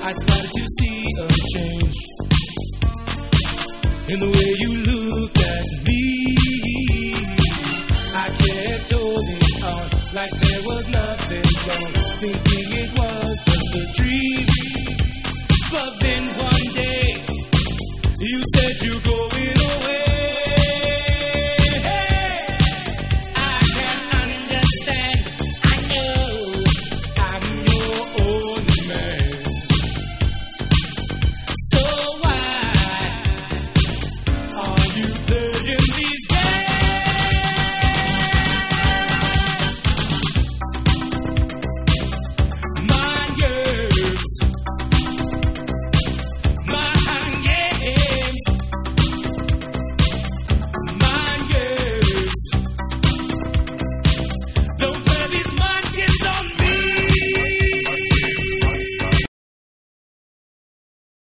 I started to see a change in the way you looked at me. I kept holding on like there was nothing wrong, thinking